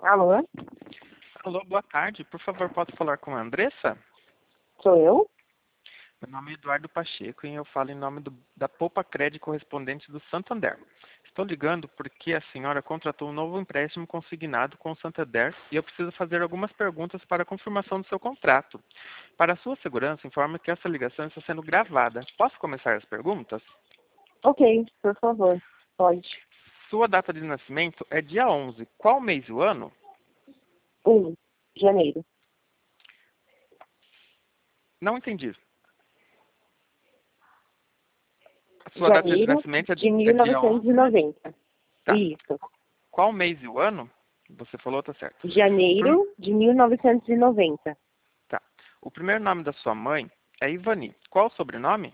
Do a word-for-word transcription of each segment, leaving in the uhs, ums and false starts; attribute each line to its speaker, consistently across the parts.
Speaker 1: Alô?
Speaker 2: Alô, boa tarde. Por favor, posso falar com a Andressa?
Speaker 1: Sou eu?
Speaker 2: Meu nome é Eduardo Pacheco e eu falo em nome do, da Poupa Crédito correspondente do Santander. Estou ligando porque a senhora contratou um novo empréstimo consignado com o Santander e eu preciso fazer algumas perguntas para a confirmação do seu contrato. Para a sua segurança, informo que essa ligação está sendo gravada. Posso começar as perguntas?
Speaker 1: Ok, por favor. Pode.
Speaker 2: Sua data de nascimento é dia onze. Qual mês e o ano?
Speaker 1: Um, janeiro.
Speaker 2: Não entendi. A sua data de
Speaker 1: Janeiro
Speaker 2: nascimento é,
Speaker 1: de
Speaker 2: é dia onze, né?
Speaker 1: mil novecentos e noventa.
Speaker 2: Tá.
Speaker 1: Isso.
Speaker 2: Qual mês e o ano? Você falou, tá certo. O prim-
Speaker 1: Janeiro de mil novecentos e noventa.
Speaker 2: Tá. O primeiro nome da sua mãe é Ivani. Qual o sobrenome?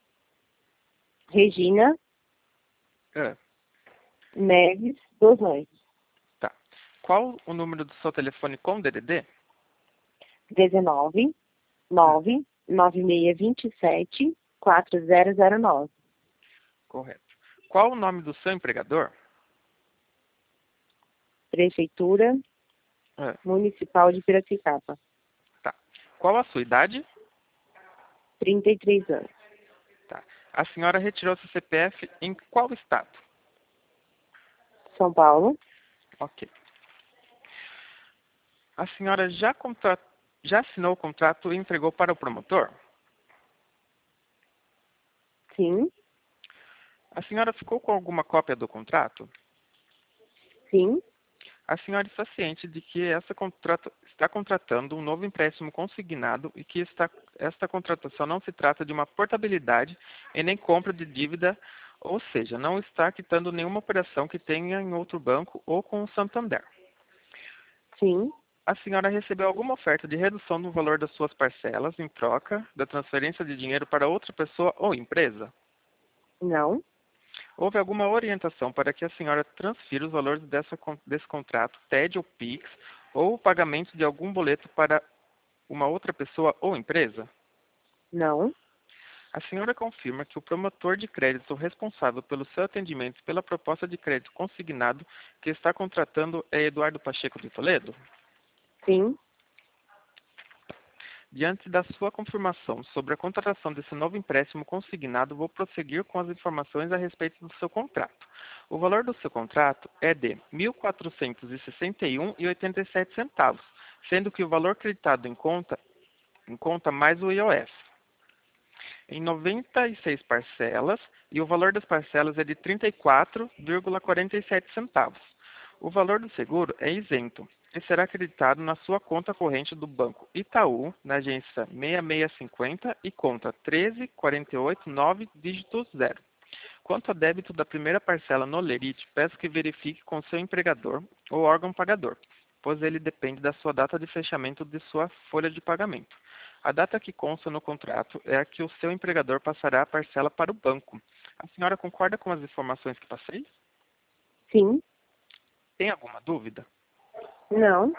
Speaker 1: Regina
Speaker 2: Ah,
Speaker 1: Neves dos Anjos.
Speaker 2: tá. Qual o número do seu telefone com D D D?
Speaker 1: dezenove,
Speaker 2: Ah,
Speaker 1: nove, nove seis dois sete, quatro zero zero nove.
Speaker 2: correto. Qual o nome do seu empregador?
Speaker 1: Prefeitura
Speaker 2: Ah,
Speaker 1: Municipal de Piracicaba.
Speaker 2: tá. Qual a sua idade?
Speaker 1: trinta e três anos.
Speaker 2: Tá. A senhora retirou seu C P F em qual estado?
Speaker 1: São Paulo?
Speaker 2: Ok. A senhora já, contra... já assinou o contrato e entregou para o promotor?
Speaker 1: Sim.
Speaker 2: A senhora ficou com alguma cópia do contrato?
Speaker 1: Sim.
Speaker 2: A senhora está ciente de que essa contrata, está contratando um novo empréstimo consignado e que esta, esta contratação não se trata de uma portabilidade e nem compra de dívida, ou seja, não está quitando nenhuma operação que tenha em outro banco ou com o Santander.
Speaker 1: Sim.
Speaker 2: A senhora recebeu alguma oferta de redução no valor das suas parcelas em troca da transferência de dinheiro para outra pessoa ou empresa?
Speaker 1: Não.
Speaker 2: Houve alguma orientação para que a senhora transfira os valores dessa, con- desse contrato, T E D ou Pix, ou o pagamento de algum boleto para uma outra pessoa ou empresa?
Speaker 1: Não.
Speaker 2: A senhora confirma que o promotor de crédito responsável pelo seu atendimento e pela proposta de crédito consignado que está contratando é Eduardo Pacheco de Toledo?
Speaker 1: Sim.
Speaker 2: Diante da sua confirmação sobre a contratação desse novo empréstimo consignado, vou prosseguir com as informações a respeito do seu contrato. O valor do seu contrato é de mil quatrocentos e sessenta e um reais e oitenta e sete centavos, sendo que o valor creditado em conta, em conta mais o I O F, em noventa e seis parcelas, e o valor das parcelas é de trinta e quatro reais e quarenta e sete centavos. O valor do seguro é isento e será acreditado na sua conta corrente do Banco Itaú, na agência seis seis cinco zero e conta treze quatro oito nove, dígito zero. Quanto a débito da primeira parcela no Lerite, peço que verifique com seu empregador ou órgão pagador, pois ele depende da sua data de fechamento de sua folha de pagamento. A data que consta no contrato é a que o seu empregador passará a parcela para o banco. A senhora concorda com as informações que passei?
Speaker 1: Sim.
Speaker 2: Tem alguma dúvida?
Speaker 1: Não.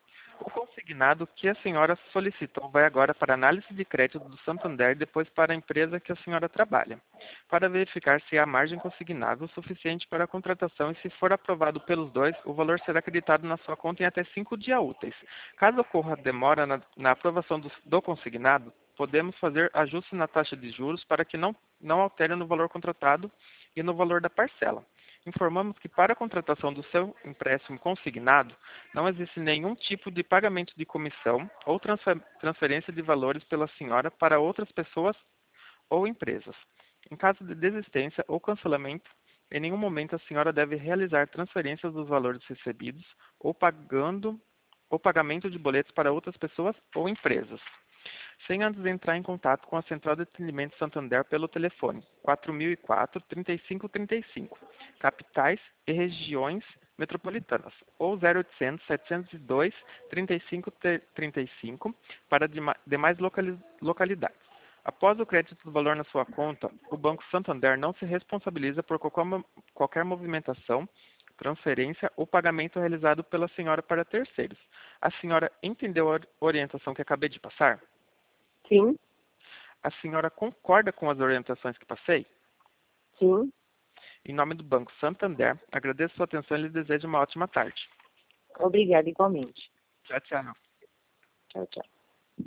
Speaker 2: O consignado que a senhora solicitou vai agora para a análise de crédito do Santander e depois para a empresa que a senhora trabalha, para verificar se há margem consignável suficiente para a contratação e, se for aprovado pelos dois, o valor será acreditado na sua conta em até cinco dias úteis. Caso ocorra demora na, na aprovação do, do consignado, podemos fazer ajustes na taxa de juros para que não, não altere no valor contratado e no valor da parcela. Informamos que para a contratação do seu empréstimo consignado, não existe nenhum tipo de pagamento de comissão ou transfer- transferência de valores pela senhora para outras pessoas ou empresas. Em caso de desistência ou cancelamento, em nenhum momento a senhora deve realizar transferências dos valores recebidos ou pagando ou pagamento de boletos para outras pessoas ou empresas, sem antes entrar em contato com a Central de Atendimento Santander pelo telefone quatro mil e quatro, trinta e cinco trinta e cinco, capitais e regiões metropolitanas, ou zero oitocentos, setecentos e dois, trinta e cinco trinta e cinco para dema- demais locali- localidades. Após o crédito do valor na sua conta, o Banco Santander não se responsabiliza por qualquer, mo- qualquer movimentação, transferência ou pagamento realizado pela senhora para terceiros. A senhora entendeu a orientação que acabei de passar?
Speaker 1: Sim.
Speaker 2: A senhora concorda com as orientações que passei?
Speaker 1: Sim.
Speaker 2: Em nome do Banco Santander, agradeço sua atenção e lhe desejo uma ótima tarde.
Speaker 1: Obrigada igualmente.
Speaker 2: Tchau, tchau.
Speaker 1: Tchau, tchau.